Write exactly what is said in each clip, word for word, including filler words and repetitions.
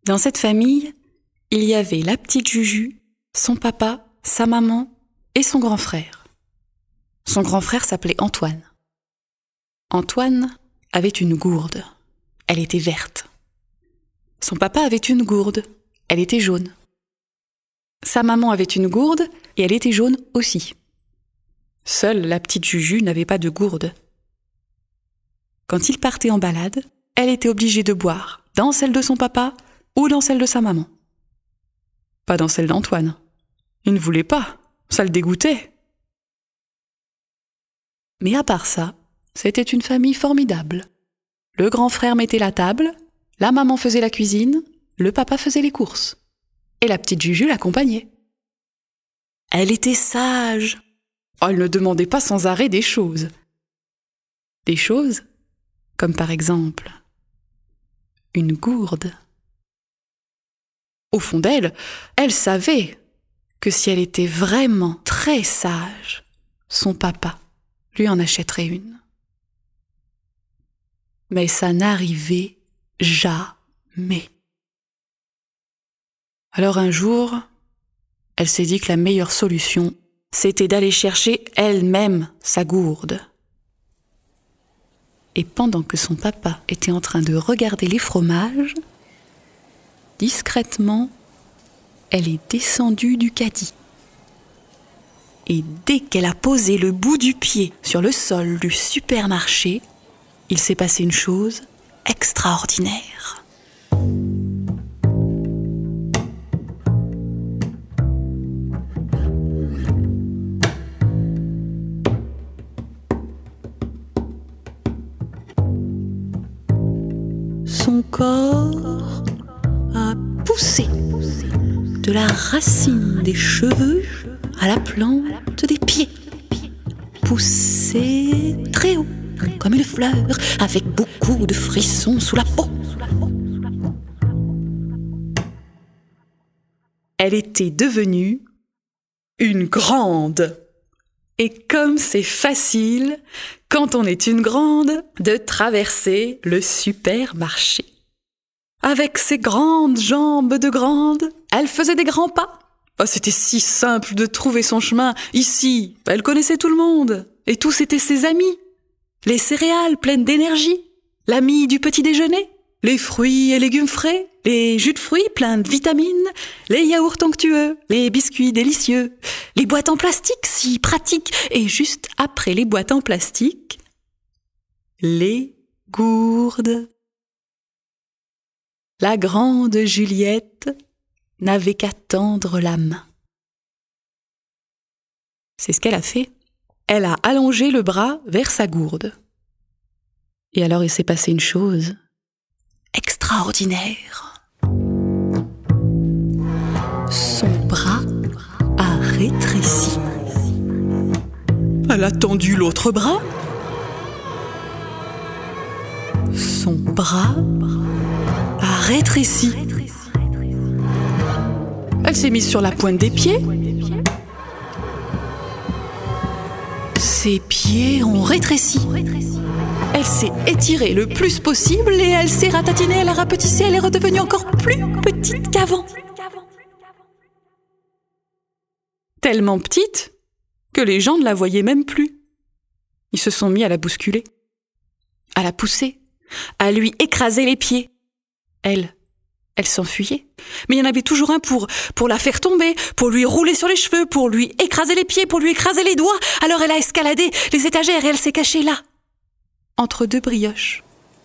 Dans cette famille, il y avait la petite Juju, son papa, sa maman et son grand frère. Son grand frère s'appelait Antoine. Antoine avait une gourde. Elle était verte. Son papa avait une gourde. Elle était jaune. Sa maman avait une gourde et elle était jaune aussi. Seule la petite Juju n'avait pas de gourde. Quand il partait en balade, elle était obligée de boire dans celle de son papa ou dans celle de sa maman. Pas dans celle d'Antoine. Il ne voulait pas, ça le dégoûtait. Mais à part ça, c'était une famille formidable. Le grand frère mettait la table, la maman faisait la cuisine, le papa faisait les courses. Et la petite Juju l'accompagnait. Elle était sage. Oh, elle ne demandait pas sans arrêt des choses. Des choses comme par exemple une gourde. Au fond d'elle, elle savait que si elle était vraiment très sage, son papa lui en achèterait une. Mais ça n'arrivait jamais. Alors un jour, elle s'est dit que la meilleure solution, c'était d'aller chercher elle-même sa gourde. Et pendant que son papa était en train de regarder les fromages, discrètement, elle est descendue du caddie. Et dès qu'elle a posé le bout du pied sur le sol du supermarché, il s'est passé une chose extraordinaire. Son corps a poussé de la racine des cheveux à la plante des pieds. Poussé très haut, comme une fleur, avec beaucoup de frissons sous la peau. Elle était devenue une grande. Et comme c'est facile, quand on est une grande, de traverser le supermarché. Avec ses grandes jambes de grande, elle faisait des grands pas. Oh, c'était si simple de trouver son chemin. Ici, elle connaissait tout le monde. Et tous étaient ses amis. Les céréales pleines d'énergie, l'ami du petit déjeuner, les fruits et légumes frais, les jus de fruits pleins de vitamines, les yaourts onctueux, les biscuits délicieux, les boîtes en plastique si pratiques, et juste après les boîtes en plastique, les gourdes. La grande Juliette n'avait qu'à tendre la main. C'est ce qu'elle a fait. Elle a allongé le bras vers sa gourde. Et alors il s'est passé une chose extraordinaire. Son bras a rétréci. Elle a tendu l'autre bras. Son bras a rétréci. Elle s'est mise sur la pointe des pieds. Ses pieds ont rétréci. Elle s'est étirée le plus possible et elle s'est ratatinée, elle a rapetissé, elle est redevenue encore plus petite qu'avant. Tellement petite que les gens ne la voyaient même plus. Ils se sont mis à la bousculer, à la pousser, à lui écraser les pieds. Elle, elle s'enfuyait. Mais il y en avait toujours un pour, pour la faire tomber, pour lui rouler sur les cheveux, pour lui écraser les pieds, pour lui écraser les doigts. Alors elle a escaladé les étagères et elle s'est cachée là, entre deux brioches.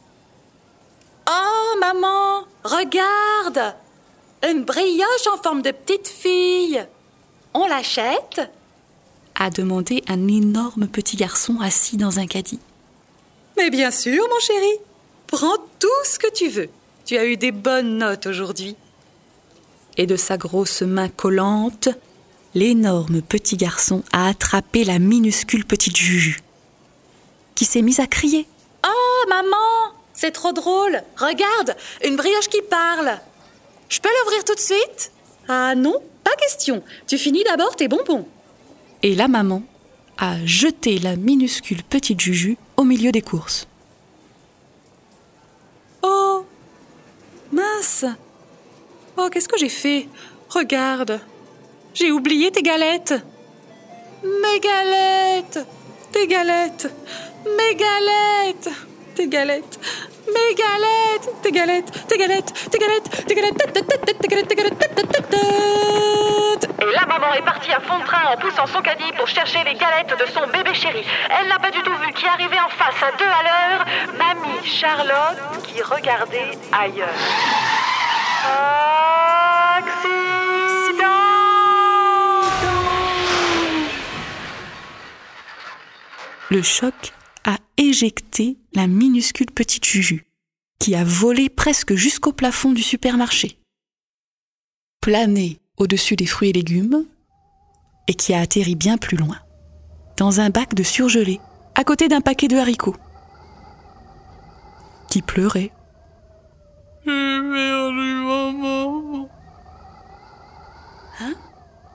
Oh, maman, regarde! Une brioche en forme de petite fille. On l'achète? A demandé un énorme petit garçon assis dans un caddie. Mais bien sûr, mon chéri. Prends tout ce que tu veux. Tu as eu des bonnes notes aujourd'hui. Et de sa grosse main collante, l'énorme petit garçon a attrapé la minuscule petite Juju, qui s'est mise à crier. « Oh, maman, c'est trop drôle. Regarde, une brioche qui parle. Je peux l'ouvrir tout de suite? Ah non, pas question. Tu finis d'abord tes bonbons. » Et la maman a jeté la minuscule petite Juju au milieu des courses. « Oh, mince, Oh, qu'est-ce que j'ai fait? Regarde, j'ai oublié tes galettes. Mes galettes, tes galettes, mes galettes, tes galettes, mes galettes, tes galettes, tes galettes, tes galettes, tes galettes, tes galettes, tes galettes, tes galettes. Et la maman est partie à fond de train en poussant son caddie pour chercher les galettes de son bébé chéri. Elle n'a pas du tout vu qui arrivait en face à deux à l'heure, mamie Charlotte qui regardait ailleurs. Accident! Le choc a éjecté la minuscule petite Juju, qui a volé presque jusqu'au plafond du supermarché, plané au-dessus des fruits et légumes, et qui a atterri bien plus loin, dans un bac de surgelés, à côté d'un paquet de haricots, qui pleurait. J'ai perdu maman. Hein?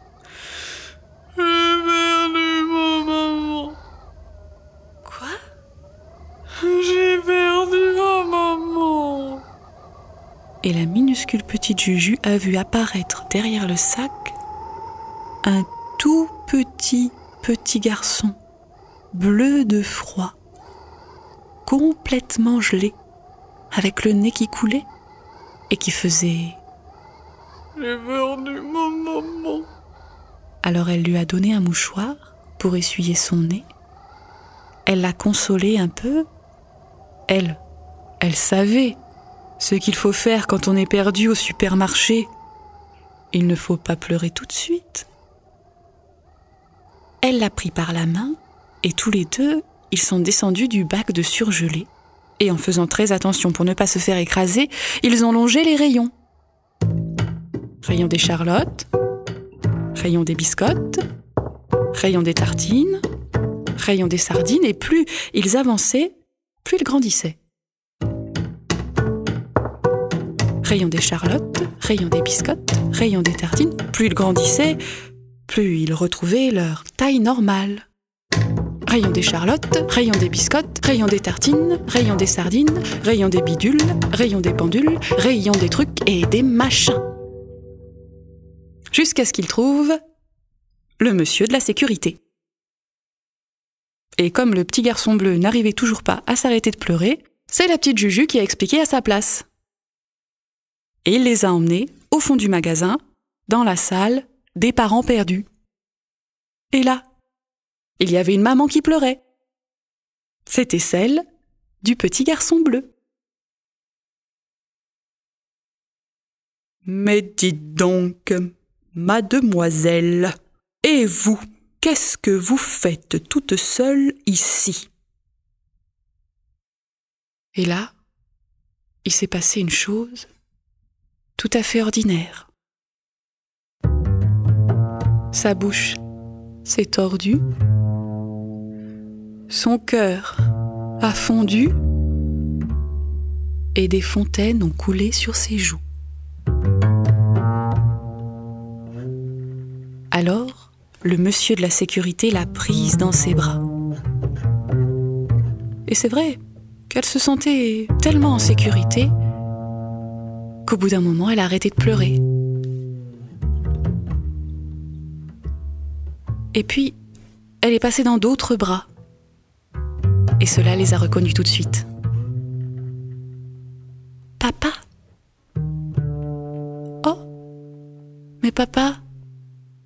J'ai perdu ma maman. Quoi? J'ai perdu ma maman. Et la minuscule petite Juju a vu apparaître derrière le sac un tout petit, petit garçon, bleu de froid, complètement gelé, avec le nez qui coulait et qui faisait « J'ai perdu ma maman ». Alors elle lui a donné un mouchoir pour essuyer son nez. Elle l'a consolé un peu. Elle, elle savait ce qu'il faut faire quand on est perdu au supermarché. Il ne faut pas pleurer tout de suite. Elle l'a pris par la main et tous les deux, ils sont descendus du bac de surgelés. Et en faisant très attention pour ne pas se faire écraser, ils ont longé les rayons. Rayon des charlottes, rayon des biscottes, rayon des tartines, rayon des sardines, et plus ils avançaient, plus ils grandissaient. Rayon des charlottes, rayon des biscottes, rayon des tartines, plus ils grandissaient, plus ils retrouvaient leur taille normale. Rayon des charlottes, rayon des biscottes, rayon des tartines, rayon des sardines, rayon des bidules, rayon des pendules, rayon des trucs et des machins. Jusqu'à ce qu'ils trouvent le monsieur de la sécurité. Et comme le petit garçon bleu n'arrivait toujours pas à s'arrêter de pleurer, c'est la petite Juju qui a expliqué à sa place. Et il les a emmenés au fond du magasin, dans la salle des parents perdus. Et là, il y avait une maman qui pleurait. C'était celle du petit garçon bleu. « Mais dites donc, mademoiselle, et vous, qu'est-ce que vous faites toute seule ici ?» Et là, il s'est passé une chose tout à fait ordinaire. Sa bouche s'est tordue, son cœur a fondu et des fontaines ont coulé sur ses joues. Alors, le monsieur de la sécurité l'a prise dans ses bras. Et c'est vrai qu'elle se sentait tellement en sécurité qu'au bout d'un moment, elle a arrêté de pleurer. Et puis, elle est passée dans d'autres bras. Et cela les a reconnus tout de suite. « Papa ?»« Oh, mais papa, tu pleures ?»